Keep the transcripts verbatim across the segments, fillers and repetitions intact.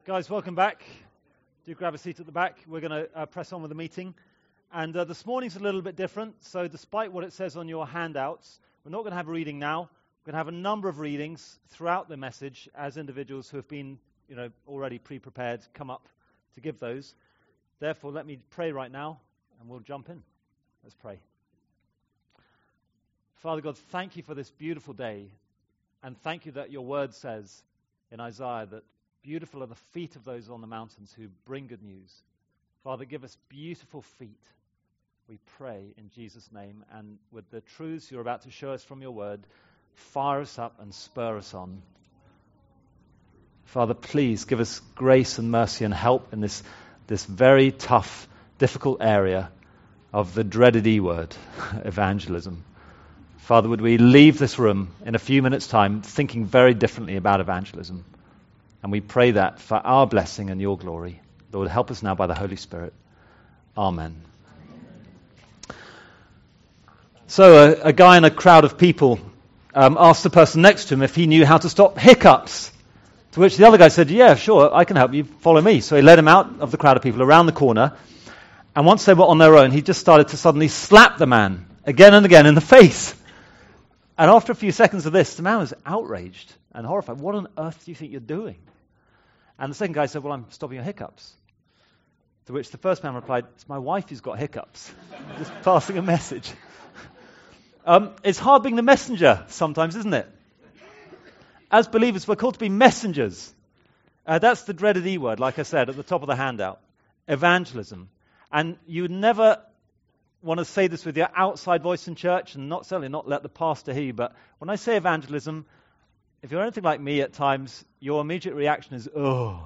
Guys, welcome back. Do grab a seat at the back. We're going to uh, press on with the meeting. And uh, this morning's a little bit different. So despite what it says on your handouts, we're not going to have a reading now. We're going to have a number of readings throughout the message as individuals who have been, you know, already pre-prepared come up to give those. Therefore, let me pray right now, and we'll jump in. Let's pray. Father God, thank you for this beautiful day, and thank you that your word says in Isaiah that beautiful are the feet of those on the mountains who bring good news. Father, give us beautiful feet, we pray in Jesus' name, and with the truths you're about to show us from your word, fire us up and spur us on. Father, please give us grace and mercy and help in this, this very tough, difficult area of the dreaded E word, evangelism. Father, would we leave this room in a few minutes' time thinking very differently about evangelism? And we pray that for our blessing and your glory. Lord, help us now by the Holy Spirit. Amen. So a, a guy in a crowd of people um, asked the person next to him if he knew how to stop hiccups. To which the other guy said, yeah, sure, I can help you. Follow me. So he led him out of the crowd of people around the corner. And once they were on their own, he just started to suddenly slap the man again and again in the face. And after a few seconds of this, the man was outraged and horrified. What on earth do you think you're doing? And the second guy said, well, I'm stopping your hiccups. To which the first man replied, it's my wife who's got hiccups. I'm just passing a message. Um, it's hard being the messenger sometimes, isn't it? As believers, we're called to be messengers. Uh, that's the dreaded E word, like I said, at the top of the handout. Evangelism. And you would never want to say this with your outside voice in church, and not certainly not let the pastor hear you, but when I say evangelism, if you're anything like me at times, your immediate reaction is, oh.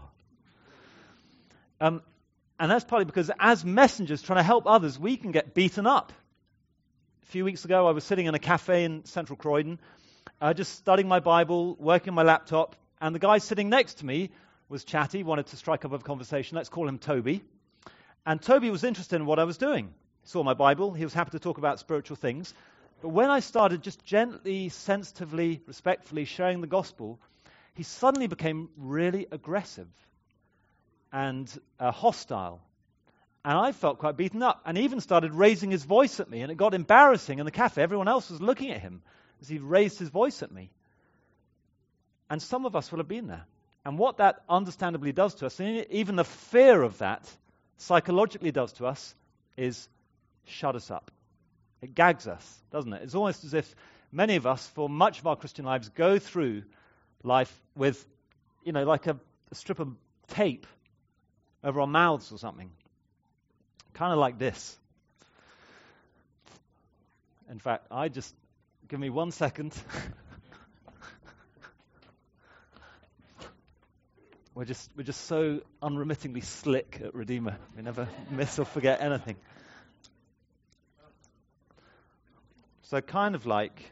Um, and that's partly because as messengers trying to help others, we can get beaten up. A few weeks ago, I was sitting in a cafe in central Croydon, uh, just studying my Bible, working on my laptop, and the guy sitting next to me was chatty, wanted to strike up a conversation. Let's call him Toby. And Toby was interested in what I was doing. He saw my Bible. He was happy to talk about spiritual things. But when I started just gently, sensitively, respectfully sharing the gospel, he suddenly became really aggressive and uh, hostile. And I felt quite beaten up. And he even started raising his voice at me. And it got embarrassing in the cafe. Everyone else was looking at him as he raised his voice at me. And some of us will have been there. And what that understandably does to us, and even the fear of that psychologically does to us, is shut us up. It gags us, doesn't it? It's almost as if many of us, for much of our Christian lives, go through life with, you know, like a, a strip of tape over our mouths or something. Kind of like this. In fact, I just, give me one second. We're just, we're just so unremittingly slick at Redeemer. We never miss or forget anything. So kind of like,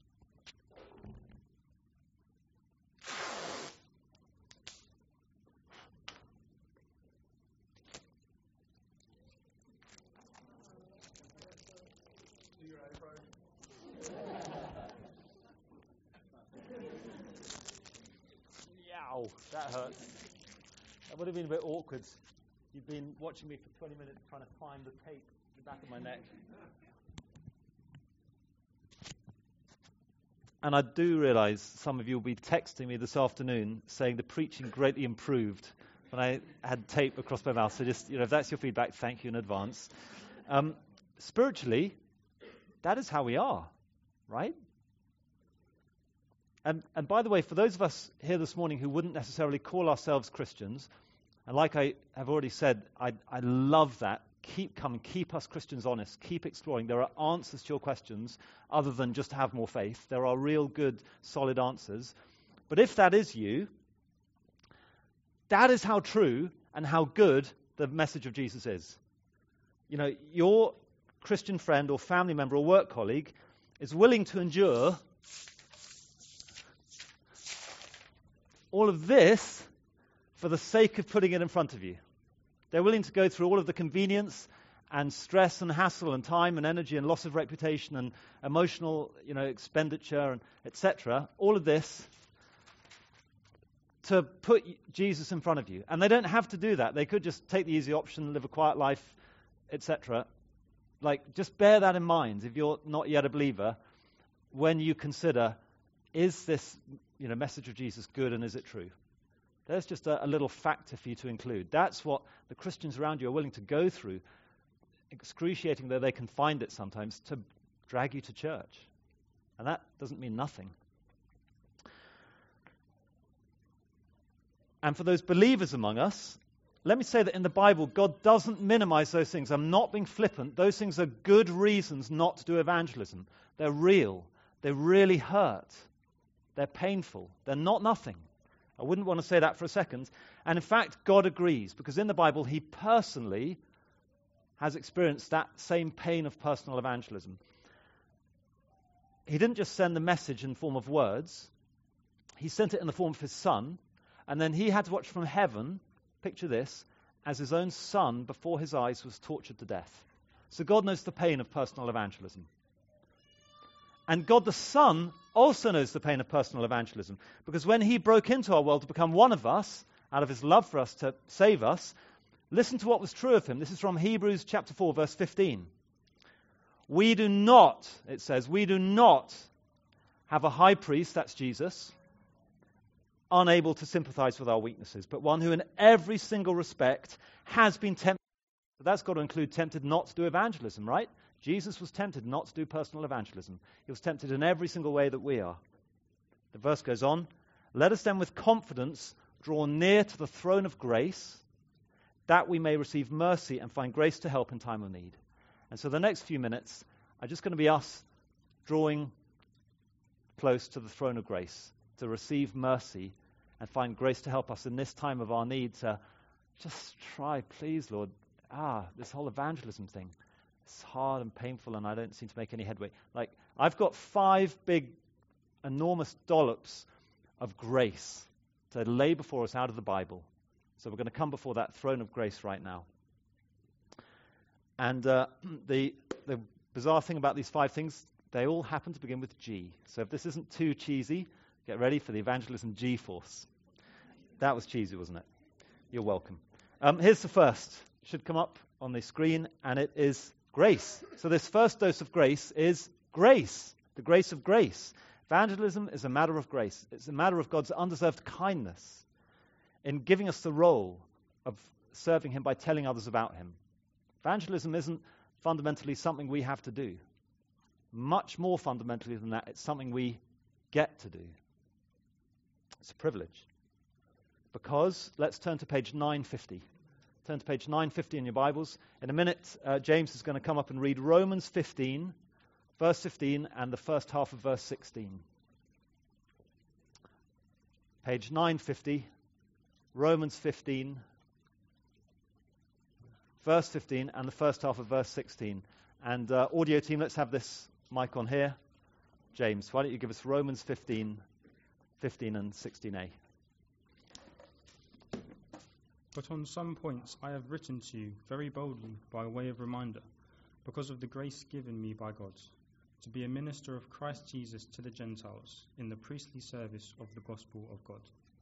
yow, that hurts. That would have been a bit awkward. You've been watching me for twenty minutes trying to find the tape at the back of my neck. And I do realize some of you will be texting me this afternoon saying the preaching greatly improved when I had tape across my mouth. So just, you know, if that's your feedback, thank you in advance. Um, spiritually, that is how we are, right? And, and by the way, for those of us here this morning who wouldn't necessarily call ourselves Christians, and like I have already said, I, I love that. Keep coming, keep us Christians honest, keep exploring. There are answers to your questions other than just have more faith. There are real good, solid answers. But if that is you, that is how true and how good the message of Jesus is. You know, your Christian friend or family member or work colleague is willing to endure all of this for the sake of putting it in front of you. They're willing to go through all of the convenience and stress and hassle and time and energy and loss of reputation and emotional, you know, expenditure and et cetera. All of this to put Jesus in front of you. And they don't have to do that. They could just take the easy option, live a quiet life, et cetera. Like, just bear that in mind if you're not yet a believer when you consider, is this, you know, message of Jesus good and is it true? There's just a, a little factor for you to include. That's what the Christians around you are willing to go through, excruciating though they can find it sometimes, to drag you to church. And that doesn't mean nothing. And for those believers among us, let me say that in the Bible, God doesn't minimize those things. I'm not being flippant. Those things are good reasons not to do evangelism. They're real. They really hurt. They're painful. They're not nothing. I wouldn't want to say that for a second. And in fact, God agrees, because in the Bible, he personally has experienced that same pain of personal evangelism. He didn't just send the message in the form of words. He sent it in the form of his son. And then he had to watch from heaven, picture this, as his own son before his eyes was tortured to death. So God knows the pain of personal evangelism. And God the Son also knows the pain of personal evangelism, because when he broke into our world to become one of us, out of his love for us to save us, listen to what was true of him. This is from Hebrews chapter four, verse fifteen. We do not, it says, we do not have a high priest, that's Jesus, unable to sympathize with our weaknesses, but one who in every single respect has been tempted. So that's got to include tempted not to do evangelism, right? Jesus was tempted not to do personal evangelism. He was tempted in every single way that we are. The verse goes on, let us then with confidence draw near to the throne of grace, that we may receive mercy and find grace to help in time of need. And so the next few minutes are just going to be us drawing close to the throne of grace, to receive mercy and find grace to help us in this time of our need to just try, please, Lord, ah, this whole evangelism thing, it's hard and painful and I don't seem to make any headway. Like, I've got five big, enormous dollops of grace to lay before us out of the Bible. So we're going to come before that throne of grace right now. And uh, the, the bizarre thing about these five things, they all happen to begin with G. So if this isn't too cheesy, get ready for the evangelism G-force. That was cheesy, wasn't it? You're welcome. Um, here's the first. Should come up on the screen, and it is grace. So this first dose of grace is grace, the grace of grace. Evangelism is a matter of grace. It's a matter of God's undeserved kindness in giving us the role of serving him by telling others about him. Evangelism isn't fundamentally something we have to do. Much more fundamentally than that, it's something we get to do. It's a privilege. Because, let's turn to page nine fifty. Turn to page nine fifty in your Bibles. In a minute, uh, James is going to come up and read Romans fifteen, verse fifteen, and the first half of verse sixteen. Page nine fifty, Romans fifteen, verse fifteen, and the first half of verse sixteen. And uh, audio team, let's have this mic on here. James, why don't you give us Romans fifteen, fifteen and sixteen a. But on some points I have written to you very boldly by way of reminder, because of the grace given me by God, to be a minister of Christ Jesus to the Gentiles in the priestly service of the gospel of God.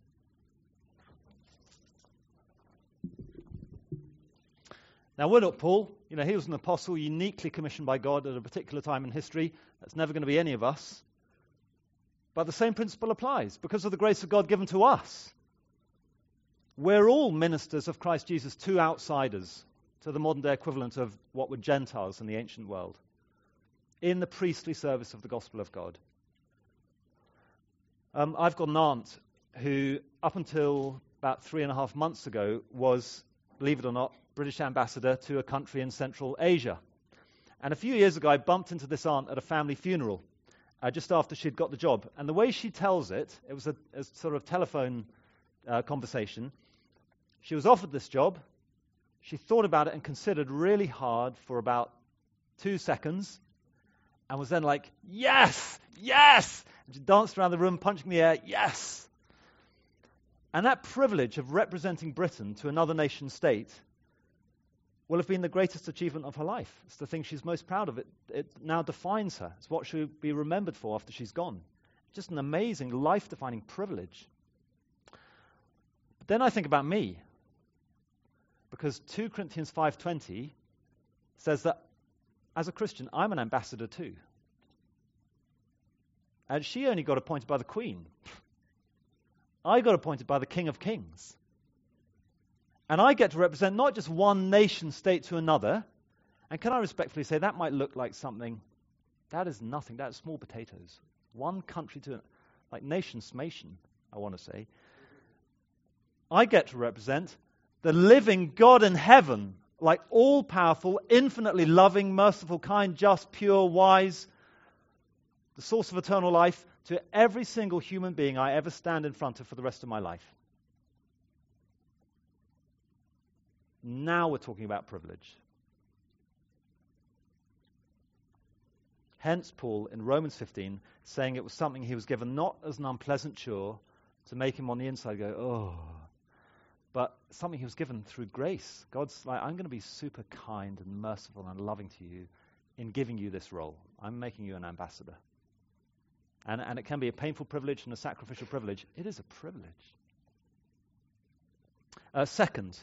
Now, we're not Paul. You know, he was an apostle uniquely commissioned by God at a particular time in history. That's never going to be any of us. But the same principle applies. Because of the grace of God given to us, we're all ministers of Christ Jesus to outsiders, to the modern-day equivalent of what were Gentiles in the ancient world, in the priestly service of the gospel of God. Um, I've got an aunt who, up until about three and a half months ago, was, believe it or not, British ambassador to a country in Central Asia. And a few years ago, I bumped into this aunt at a family funeral, uh, just after she'd got the job. And the way she tells it, it was a, a sort of telephone uh, conversation. She was offered this job. She thought about it and considered really hard for about two seconds and was then like, yes, yes! And she danced around the room, punching the air, yes! And that privilege of representing Britain to another nation state will have been the greatest achievement of her life. It's the thing she's most proud of. It, it now defines her. It's what she'll be remembered for after she's gone. Just an amazing, life-defining privilege. Then I think about me, because two Corinthians five twenty says that as a Christian, I'm an ambassador too. And she only got appointed by the Queen. I got appointed by the King of Kings. And I get to represent not just one nation state to another. And can I respectfully say that might look like something, that is nothing, that is small potatoes. One country to, like nation smation, I want to say. I get to represent the living God in heaven, like all-powerful, infinitely loving, merciful, kind, just, pure, wise, the source of eternal life, to every single human being I ever stand in front of for the rest of my life. Now we're talking about privilege. Hence Paul in Romans fifteen saying it was something he was given not as an unpleasant chore to make him on the inside go, oh, but something he was given through grace. God's like, I'm going to be super kind and merciful and loving to you in giving you this role. I'm making you an ambassador. And, and it can be a painful privilege and a sacrificial privilege. It is a privilege. Uh, second,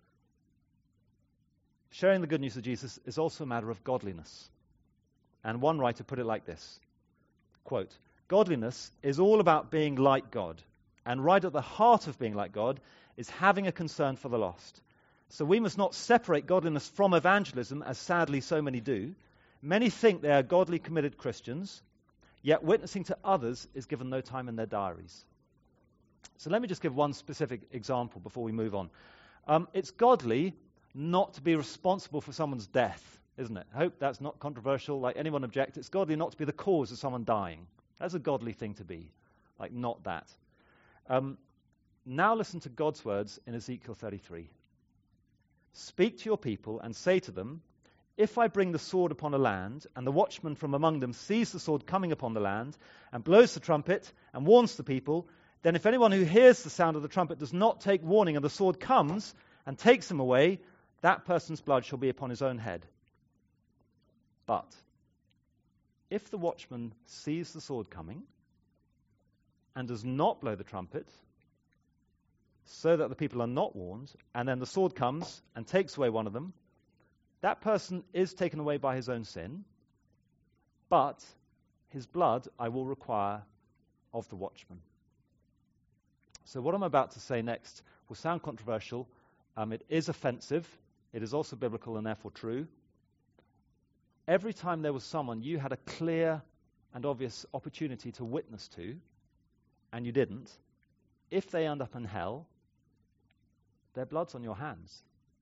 sharing the good news of Jesus is also a matter of godliness. And one writer put it like this, quote, godliness is all about being like God. And right at the heart of being like God is having a concern for the lost. So we must not separate godliness from evangelism, as sadly so many do. Many think they are godly, committed Christians, yet witnessing to others is given no time in their diaries. So let me just give one specific example before we move on. Um, it's godly not to be responsible for someone's death, isn't it? I hope that's not controversial, like anyone object. It's godly not to be the cause of someone dying. That's a godly thing to be, like not that. Um, now listen to God's words in Ezekiel thirty-three. Speak to your people and say to them, if I bring the sword upon a land, and the watchman from among them sees the sword coming upon the land, and blows the trumpet, and warns the people, then if anyone who hears the sound of the trumpet does not take warning, and the sword comes and takes him away, that person's blood shall be upon his own head. But if the watchman sees the sword coming, and does not blow the trumpet, so that the people are not warned, and then the sword comes and takes away one of them, that person is taken away by his own sin, but his blood I will require of the watchman. So what I'm about to say next will sound controversial. Um, it is offensive. It is also biblical and therefore true. Every time there was someone you had a clear and obvious opportunity to witness to, and you didn't, if they end up in hell, their blood's on your hands.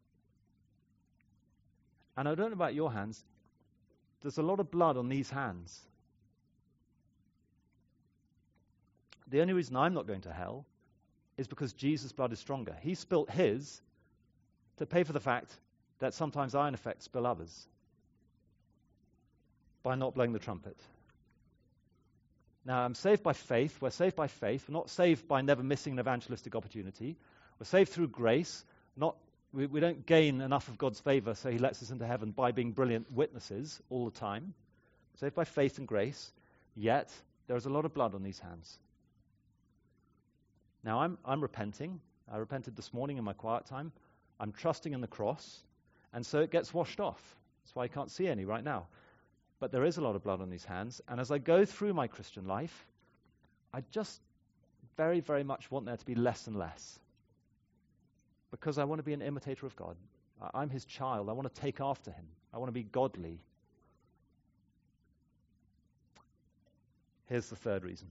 And I don't know about your hands, there's a lot of blood on these hands. The only reason I'm not going to hell is because Jesus' blood is stronger. He spilt his to pay for the fact that sometimes I, in effect, spill others by not blowing the trumpet. Now, I'm saved by faith. We're saved by faith. We're not saved by never missing an evangelistic opportunity. We're saved through grace. Not we, we don't gain enough of God's favor, so he lets us into heaven by being brilliant witnesses all the time. We're saved by faith and grace, yet there is a lot of blood on these hands. Now, I'm, I'm repenting. I repented this morning in my quiet time. I'm trusting in the cross, and so it gets washed off. That's why I can't see any right now. But there is a lot of blood on these hands, and as I go through my Christian life, I just very, very much want there to be less and less. Because I want to be an imitator of God. I'm his child. I want to take after him. I want to be godly. Here's the third reason.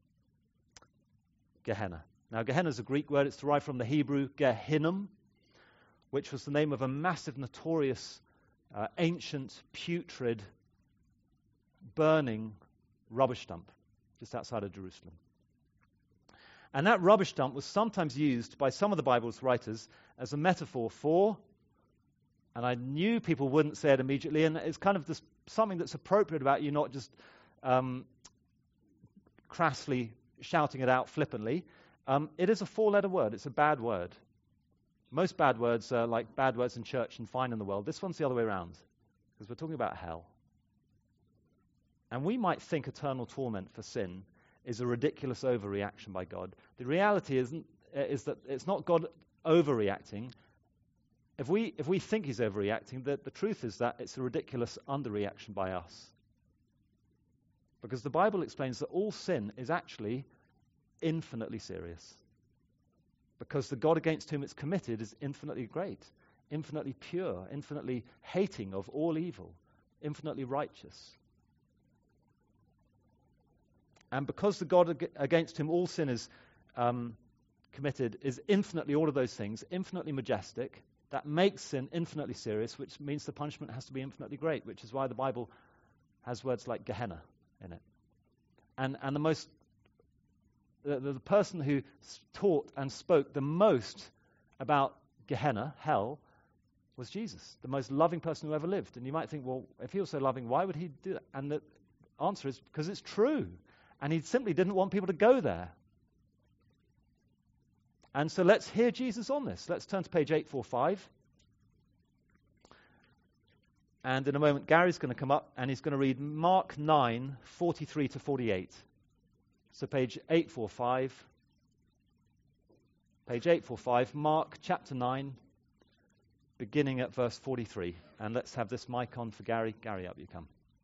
Gehenna. Now, Gehenna is a Greek word. It's derived from the Hebrew Gehinnom, which was the name of a massive, notorious, uh, ancient, putrid, burning rubbish dump just outside of Jerusalem. And that rubbish dump was sometimes used by some of the Bible's writers as a metaphor for, and I knew people wouldn't say it immediately, and it's kind of this, something that's appropriate about you not just um, crassly shouting it out flippantly. Um, it is a four-letter word. It's a bad word. Most bad words are like bad words in church and fine in the world. This one's the other way around, because we're talking about hell. And we might think eternal torment for sin is a ridiculous overreaction by God. The reality isn't, uh, is that it's not God overreacting. If we if we think he's overreacting, the, the truth is that it's a ridiculous underreaction by us. Because the Bible explains that all sin is actually infinitely serious. Because the God against whom it's committed is infinitely great, infinitely pure, infinitely hating of all evil, infinitely righteous. And because the God ag- against whom all sin is um, committed is infinitely all of those things, infinitely majestic, that makes sin infinitely serious, which means the punishment has to be infinitely great, which is why the Bible has words like Gehenna in it. And and the most, the, the person who taught and spoke the most about Gehenna, hell, was Jesus, the most loving person who ever lived. And you might think, well, if he was so loving, why would he do that? And the answer is because it's true. And he simply didn't want people to go there. And so let's hear Jesus on this. Let's turn to page eight forty-five. And in a moment, Gary's going to come up and he's going to read Mark nine, forty-three to forty-eight. So page eight forty-five. Page eight forty-five, Mark chapter nine, beginning at verse forty-three. And let's have this mic on for Gary. Gary, up you come.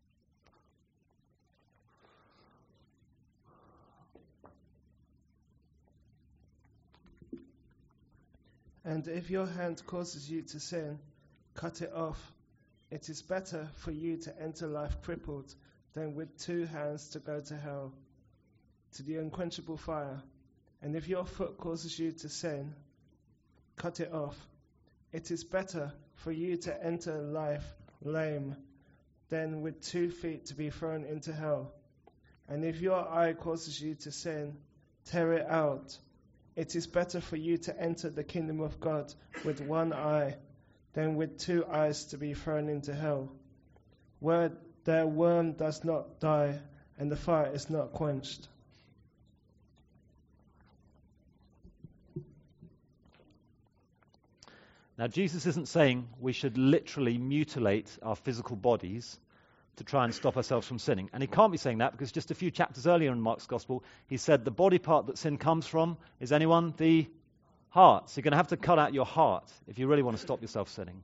And if your hand causes you to sin, cut it off. It is better for you to enter life crippled than with two hands to go to hell, to the unquenchable fire. And if your foot causes you to sin, cut it off. It is better for you to enter life lame than with two feet to be thrown into hell. And if your eye causes you to sin, tear it out. It is better for you to enter the kingdom of God with one eye than with two eyes to be thrown into hell, where their worm does not die and the fire is not quenched. Now, Jesus isn't saying we should literally mutilate our physical bodies to try and stop ourselves from sinning. And he can't be saying that because just a few chapters earlier in Mark's Gospel, he said the body part that sin comes from is anyone? The heart. So you're going to have to cut out your heart if you really want to stop yourself sinning.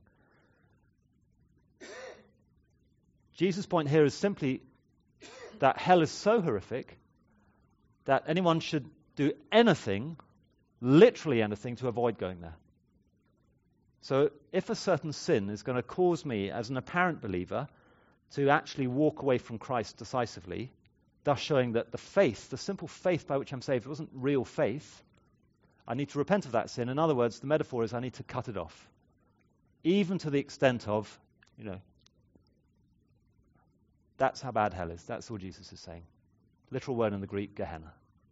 Jesus' point here is simply that hell is so horrific that anyone should do anything, literally anything, to avoid going there. So if a certain sin is going to cause me, as an apparent believer, to actually walk away from Christ decisively, thus showing that the faith, the simple faith by which I'm saved, wasn't real faith, I need to repent of that sin. In other words, the metaphor is I need to cut it off. Even to the extent of, you know, that's how bad hell is. That's all Jesus is saying. Literal word in the Greek, Gehenna.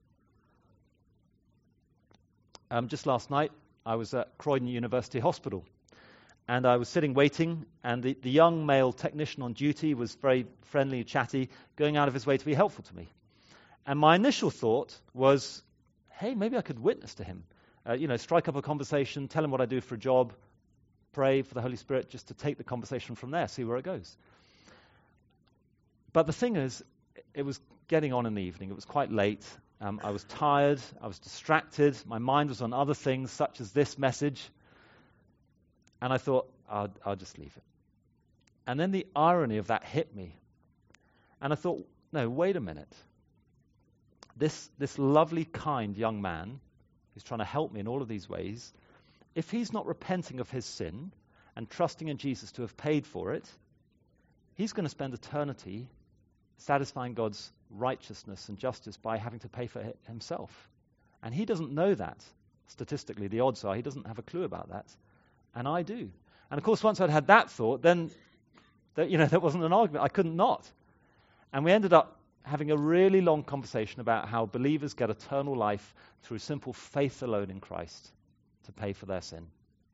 Um, just last night, I was at Croydon University Hospital. And I was sitting waiting, and the, the young male technician on duty was very friendly, chatty, going out of his way to be helpful to me. And my initial thought was, hey, maybe I could witness to him. Uh, you know, strike up a conversation, tell him what I do for a job, pray for the Holy Spirit just to take the conversation from there, see where it goes. But the thing is, it was getting on in the evening. It was quite late. Um, I was tired. I was distracted. My mind was on other things, such as this message. And I thought, I'll, I'll just leave it. And then the irony of that hit me. And I thought, no, wait a minute. This, this lovely, kind young man who's trying to help me in all of these ways, if he's not repenting of his sin and trusting in Jesus to have paid for it, he's going to spend eternity satisfying God's righteousness and justice by having to pay for it himself. And he doesn't know that. Statistically, the odds are he doesn't have a clue about that. And I do. And of course, once I'd had that thought, then, that, you know, there wasn't an argument. I couldn't not. And we ended up having a really long conversation about how believers get eternal life through simple faith alone in Christ to pay for their sin.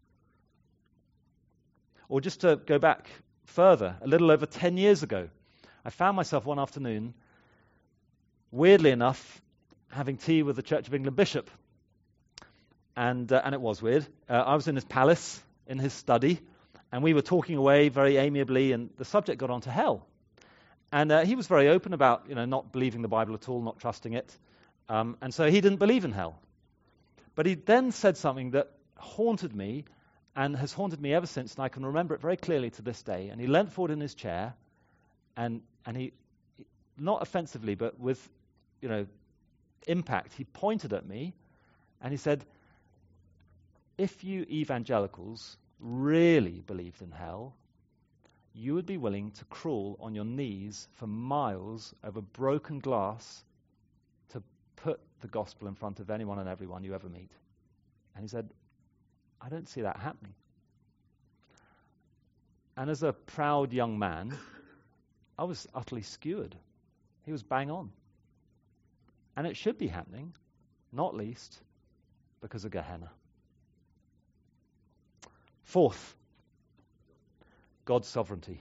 Or just to go back further, a little over ten years ago, I found myself one afternoon, weirdly enough, having tea with the Church of England bishop. And, uh, and it was weird. Uh, I was in his palace, in his study, and we were talking away very amiably, and the subject got onto hell. And uh, he was very open about, you know, not believing the Bible at all, not trusting it. Um, and so he didn't believe in hell. But he then said something that haunted me and has haunted me ever since, and I can remember it very clearly to this day. And he leant forward in his chair, and and he, not offensively, but with, you know, impact, he pointed at me, and he said, if you evangelicals really believed in hell, you would be willing to crawl on your knees for miles over broken glass to put the gospel in front of anyone and everyone you ever meet. And he said, I don't see that happening. And as a proud young man, I was utterly skewered. He was bang on. And it should be happening, not least because of Gehenna. Fourth, God's sovereignty.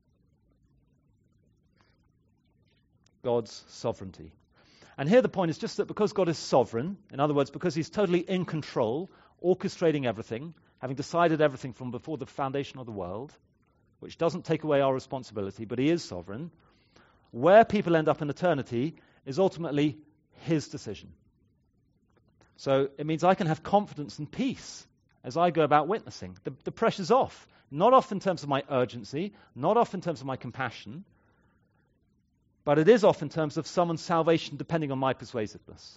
God's sovereignty. And here the point is just that because God is sovereign, in other words, because he's totally in control, orchestrating everything, having decided everything from before the foundation of the world, which doesn't take away our responsibility, but he is sovereign, where people end up in eternity is ultimately his decision. So it means I can have confidence and peace as I go about witnessing. The, the pressure's off. Not off in terms of my urgency, not off in terms of my compassion, but it is off in terms of someone's salvation depending on my persuasiveness.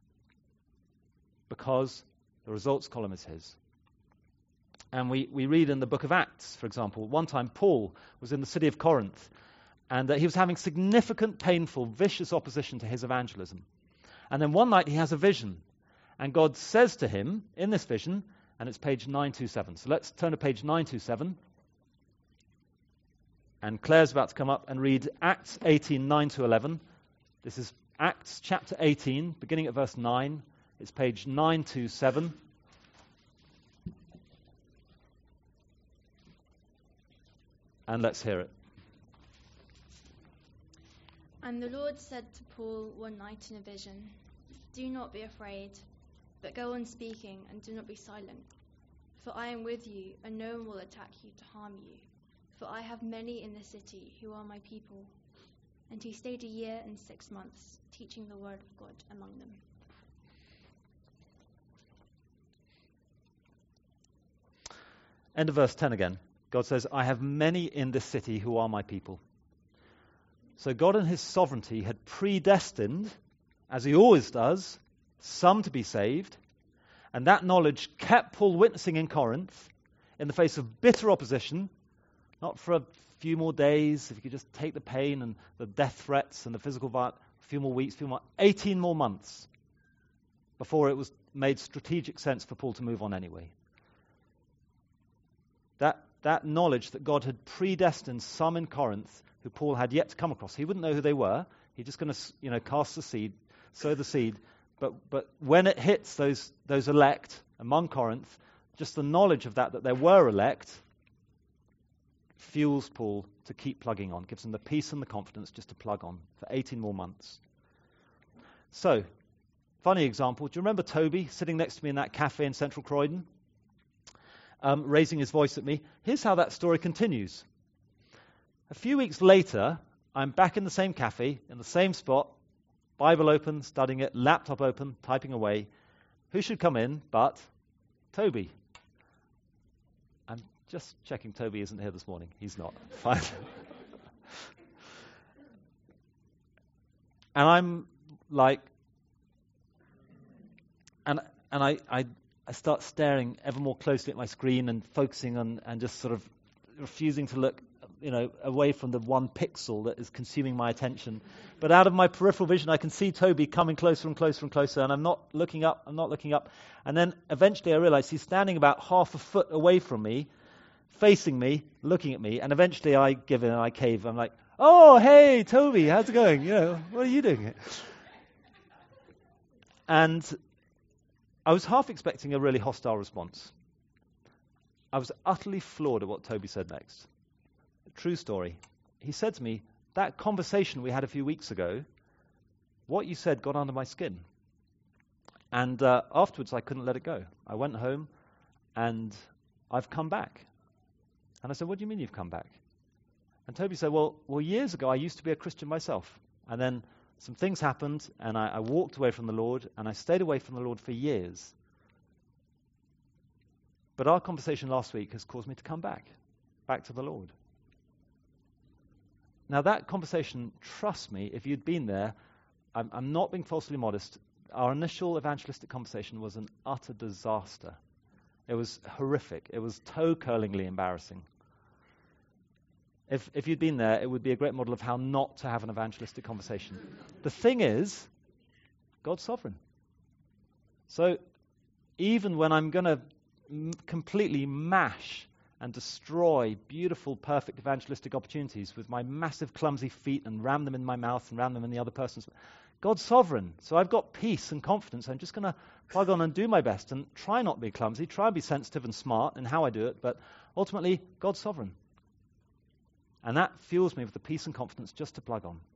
Because the results column is his. And we, we read in the book of Acts, for example, one time Paul was in the city of Corinth, and uh, he was having significant, painful, vicious opposition to his evangelism. And then one night he has a vision, and God says to him in this vision, and it's page nine twenty-seven. So let's turn to page nine twenty-seven. And Claire's about to come up and read Acts eighteen, nine to eleven. This is Acts chapter eighteen, beginning at verse nine. It's page nine twenty-seven. And let's hear it. And the Lord said to Paul one night in a vision, do not be afraid, but go on speaking and do not be silent. For I am with you, and no one will attack you to harm you. For I have many in the city who are my people. And he stayed a year and six months, teaching the word of God among them. End of verse ten again. God says, I have many in this city who are my people. So God in his sovereignty had predestined, as he always does, some to be saved. And that knowledge kept Paul witnessing in Corinth in the face of bitter opposition, not for a few more days, if you could just take the pain and the death threats and the physical violence, a few more weeks, a few more, eighteen more months before it was made strategic sense for Paul to move on anyway. That that knowledge that God had predestined some in Corinth who Paul had yet to come across. He wouldn't know who they were. He's just going to, you know, cast the seed, sow the seed. But but when it hits those those elect among Corinth, just the knowledge of that, that there were elect, fuels Paul to keep plugging on, gives him the peace and the confidence just to plug on for eighteen more months. So, funny example. Do you remember Toby sitting next to me in that cafe in Central Croydon? Um, raising his voice at me. Here's how that story continues. A few weeks later, I'm back in the same cafe, in the same spot, Bible open, studying it, laptop open, typing away. Who should come in but Toby? I'm just checking Toby isn't here this morning. He's not. Fine. And I'm like, and and I, I I start staring ever more closely at my screen and focusing on and just sort of refusing to look, you know, away from the one pixel that is consuming my attention. But out of my peripheral vision, I can see Toby coming closer and closer and closer, and I'm not looking up, I'm not looking up. And then eventually I realize he's standing about half a foot away from me, facing me, looking at me, and eventually I give in and I cave. I'm like, oh, hey, Toby, how's it going? You know, what are you doing? And I was half expecting a really hostile response. I was utterly floored at what Toby said next. True story. He said to me, that conversation we had a few weeks ago, what you said got under my skin. And uh, afterwards I couldn't let it go. I went home and I've come back. And I said, what do you mean you've come back? And Toby said, well, well, years ago I used to be a Christian myself. And then some things happened and I, I walked away from the Lord and I stayed away from the Lord for years. But our conversation last week has caused me to come back, back to the Lord. Now that conversation, trust me, if you'd been there, I'm, I'm not being falsely modest, our initial evangelistic conversation was an utter disaster. It was horrific. It was toe-curlingly embarrassing. If, if you'd been there, it would be a great model of how not to have an evangelistic conversation. The thing is, God's sovereign. So even when I'm going to m- completely mash and destroy beautiful, perfect evangelistic opportunities with my massive, clumsy feet and ram them in my mouth and ram them in the other person's mouth, God's sovereign. So I've got peace and confidence. I'm just going to plug on and do my best and try not to be clumsy, try and be sensitive and smart in how I do it, but ultimately, God's sovereign. And that fuels me with the peace and confidence just to plug on.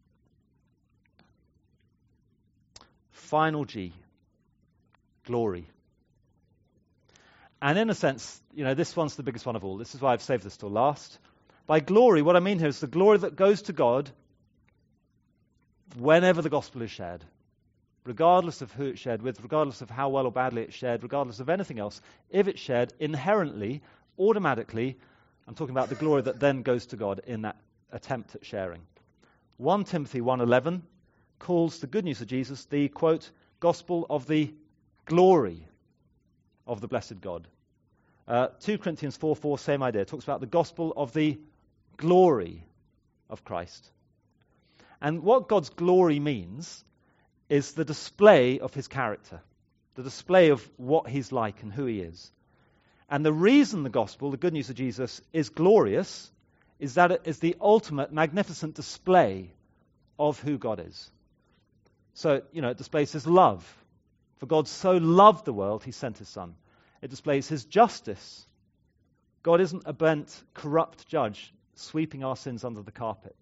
Final G, glory. And in a sense, you know, this one's the biggest one of all. This is why I've saved this till last. By glory, what I mean here is the glory that goes to God whenever the gospel is shared, regardless of who it's shared with, regardless of how well or badly it's shared, regardless of anything else. If it's shared, inherently, automatically, I'm talking about the glory that then goes to God in that attempt at sharing. First Timothy one eleven calls the good news of Jesus the, quote, gospel of the glory of the blessed God. Uh, Second Corinthians four four, same idea, talks about the gospel of the glory of Christ. And what God's glory means is the display of his character, the display of what he's like and who he is. And the reason the gospel, the good news of Jesus, is glorious is that it is the ultimate, magnificent display of who God is. So, you know, it displays his love. For God so loved the world, he sent his Son. It displays his justice. God isn't a bent, corrupt judge sweeping our sins under the carpet.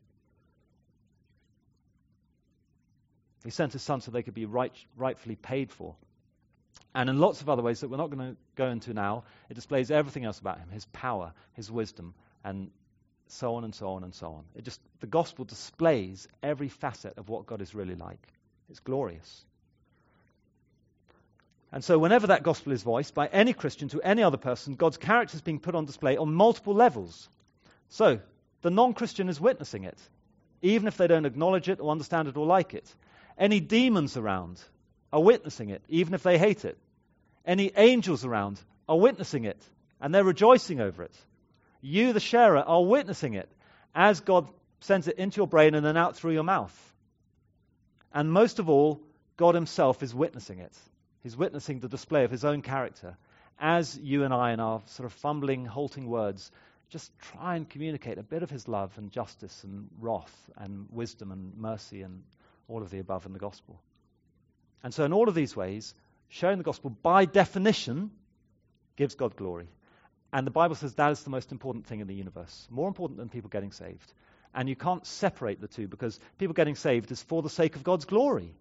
He sent his Son so they could be right, rightfully paid for. And in lots of other ways that we're not going to go into now, it displays everything else about him, his power, his wisdom, and so on and so on and so on. It just, the gospel displays every facet of what God is really like. It's glorious. And so whenever that gospel is voiced by any Christian to any other person, God's character is being put on display on multiple levels. So the non-Christian is witnessing it, even if they don't acknowledge it or understand it or like it. Any demons around are witnessing it, even if they hate it. Any angels around are witnessing it, and they're rejoicing over it. You, the sharer, are witnessing it as God sends it into your brain and then out through your mouth. And most of all, God himself is witnessing it. He's witnessing the display of his own character as you and I, in our sort of fumbling, halting words, just try and communicate a bit of his love and justice and wrath and wisdom and mercy and all of the above in the gospel. And so in all of these ways, sharing the gospel by definition gives God glory. And the Bible says that is the most important thing in the universe, more important than people getting saved. And you can't separate the two because people getting saved is for the sake of God's glory.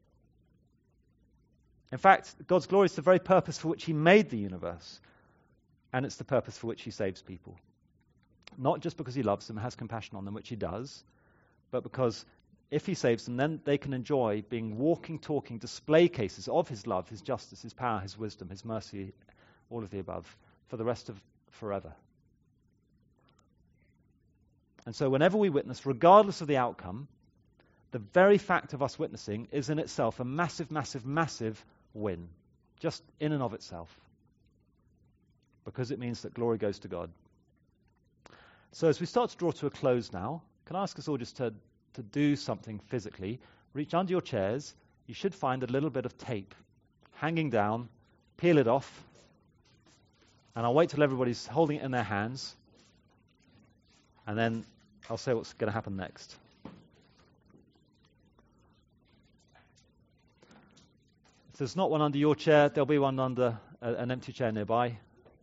In fact, God's glory is the very purpose for which he made the universe. And it's the purpose for which he saves people. Not just because he loves them, has compassion on them, which he does, but because if he saves them, then they can enjoy being walking, talking display cases of his love, his justice, his power, his wisdom, his mercy, all of the above, for the rest of forever. And so whenever we witness, regardless of the outcome, the very fact of us witnessing is in itself a massive, massive, massive win, just in and of itself, because it means that glory goes to God. So as we start to draw to a close now, can I ask us all just to, to do something physically? Reach under your chairs. You should find a little bit of tape hanging down. Peel it off. And I'll wait till everybody's holding it in their hands. And then I'll say what's going to happen next. If there's not one under your chair, there'll be one under a, an empty chair nearby.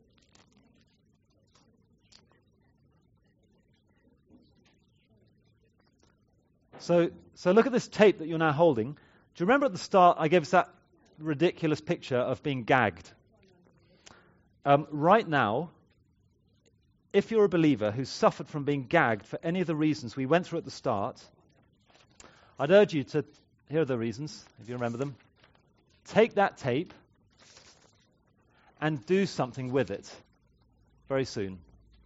So, so look at this tape that you're now holding. Do you remember at the start I gave us that ridiculous picture of being gagged? Um, right now, if you're a believer who's suffered from being gagged for any of the reasons we went through at the start, I'd urge you to, here are the reasons, if you remember them. Take that tape and do something with it. very soon.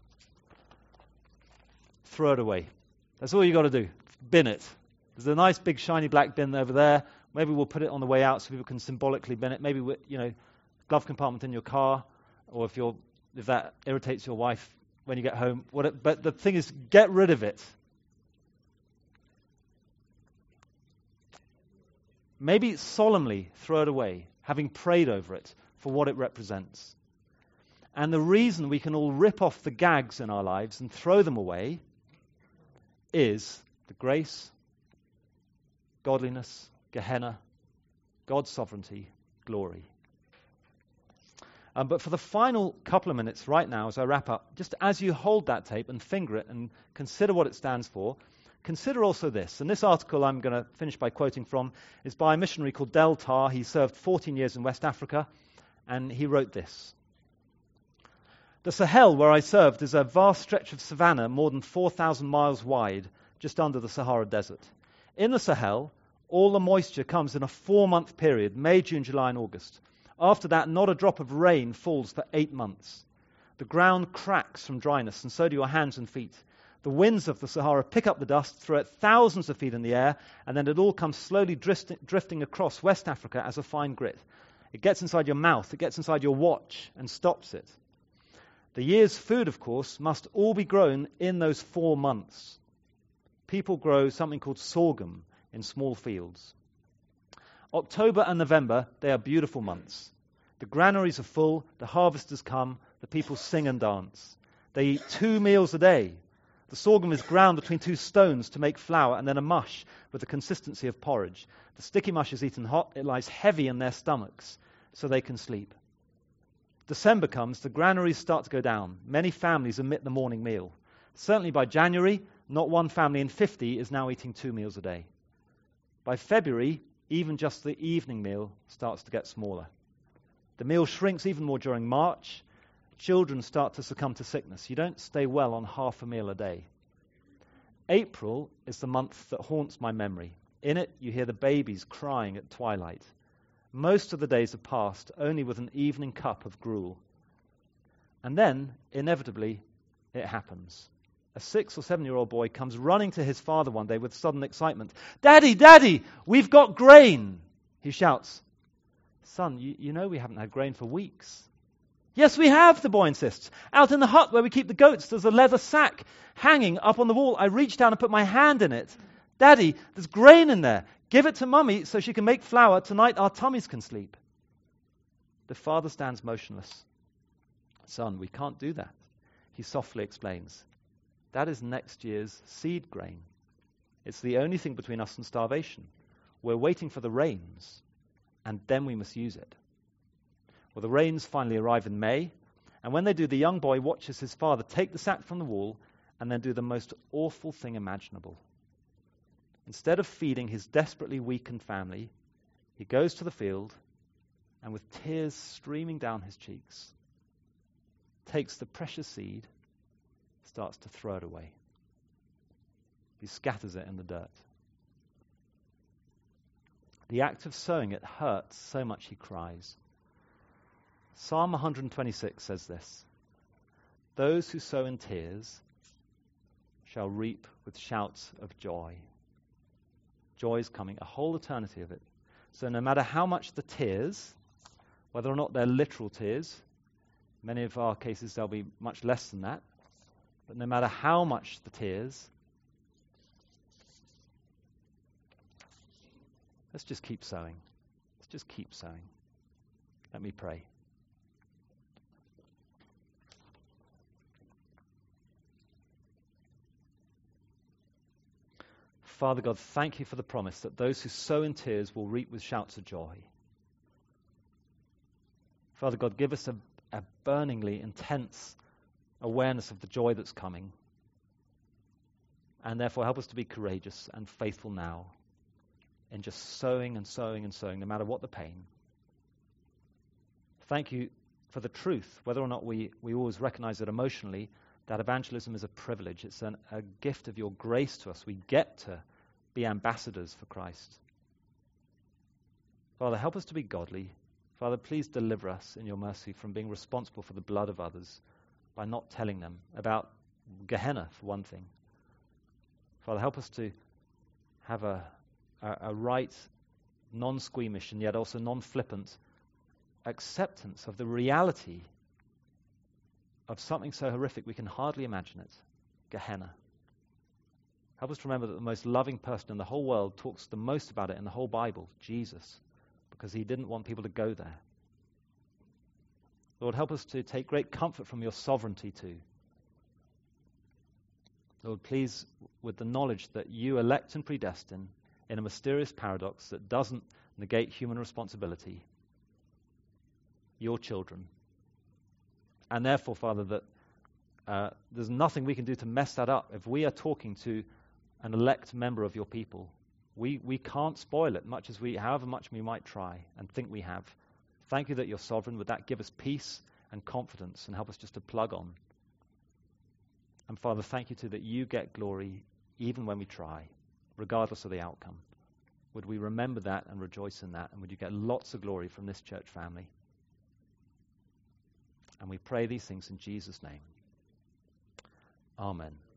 Throw it away. That's all you got to do. Bin it. There's a nice big shiny black bin over there. Maybe we'll put it on the way out so people can symbolically bin it. Maybe, we, you know, glove compartment in your car, or if you're if that irritates your wife when you get home. What it, but the thing is, get rid of it. Maybe solemnly throw it away, having prayed over it for what it represents. And the reason we can all rip off the gags in our lives and throw them away is the grace, godliness, Gehenna, God's sovereignty, glory. Um, but for the final couple of minutes right now, as I wrap up, just as you hold that tape and finger it and consider what it stands for, consider also this. And this article I'm going to finish by quoting from is by a missionary called Del Tar. He served fourteen years in West Africa, and he wrote this. The Sahel, where I served, is a vast stretch of savanna more than four thousand miles wide, just under the Sahara Desert. In the Sahel, all the moisture comes in a four-month period, May, June, July, and August. After that, not a drop of rain falls for eight months. The ground cracks from dryness, and so do your hands and feet. The winds of the Sahara pick up the dust, throw it thousands of feet in the air, and then it all comes slowly drifting, drifting across West Africa as a fine grit. It gets inside your mouth, it gets inside your watch, and stops it. The year's food, of course, must all be grown in those four months. People grow something called sorghum in small fields. October and November, they are beautiful months. The granaries are full, the harvesters come, the people sing and dance. They eat two meals a day. The sorghum is ground between two stones to make flour and then a mush with the consistency of porridge. The sticky mush is eaten hot, it lies heavy in their stomachs so they can sleep. December comes, the granaries start to go down. Many families omit the morning meal. Certainly by January, not one family in fifty is now eating two meals a day. By February, even just the evening meal starts to get smaller. The meal shrinks even more during March. Children start to succumb to sickness. You don't stay well on half a meal a day. April is the month that haunts my memory. In it, you hear the babies crying at twilight. Most of the days are passed only with an evening cup of gruel. And then, inevitably, it happens. A six or seven-year-old boy comes running to his father one day with sudden excitement. "Daddy, Daddy, we've got grain!" He shouts. "Son, you, you know we haven't had grain for weeks." "Yes, we have," the boy insists. "Out in the hut where we keep the goats, there's a leather sack hanging up on the wall. I reached down and put my hand in it. Daddy, there's grain in there. Give it to Mummy so she can make flour. Tonight our tummies can sleep." The father stands motionless. "Son, we can't do that," he softly explains. "That is next year's seed grain. It's the only thing between us and starvation. We're waiting for the rains, and then we must use it." Well, the rains finally arrive in May, and when they do, the young boy watches his father take the sack from the wall and then do the most awful thing imaginable. Instead of feeding his desperately weakened family, he goes to the field and with tears streaming down his cheeks, takes the precious seed, starts to throw it away. He scatters it in the dirt. The act of sowing it hurts so much he cries. Psalm one twenty-six says this: "Those who sow in tears shall reap with shouts of joy." Joy is coming, a whole eternity of it. So no matter how much the tears, whether or not they're literal tears, many of our cases they'll be much less than that, but no matter how much the tears, let's just keep sowing. Let's just keep sowing. Let me pray. Father God, thank you for the promise that those who sow in tears will reap with shouts of joy. Father God, give us a, a burningly intense awareness of the joy that's coming. And therefore help us to be courageous and faithful now in just sowing and sowing and sowing, no matter what the pain. Thank you for the truth, whether or not we, we always recognize it emotionally, that evangelism is a privilege. It's an, a gift of your grace to us. We get to be ambassadors for Christ. Father, help us to be godly. Father, please deliver us in your mercy from being responsible for the blood of others. by not telling them about Gehenna, for one thing. Father, help us to have a, a, a right, non-squeamish and yet also non-flippant acceptance of the reality of something so horrific we can hardly imagine it, Gehenna. Help us to remember that the most loving person in the whole world talks the most about it in the whole Bible, Jesus, because he didn't want people to go there. Lord, help us to take great comfort from your sovereignty too. Lord, please, with the knowledge that you elect and predestine in a mysterious paradox that doesn't negate human responsibility, your children. And therefore, Father, that uh, there's nothing we can do to mess that up. If we are talking to an elect member of your people, we, we can't spoil it, much as we, however much we might try and think we have. Thank you that you're sovereign. Would that give us peace and confidence and help us just to plug on? And Father, thank you too that you get glory even when we try, regardless of the outcome. Would we remember that and rejoice in that? And would you get lots of glory from this church family? And we pray these things in Jesus' name. Amen.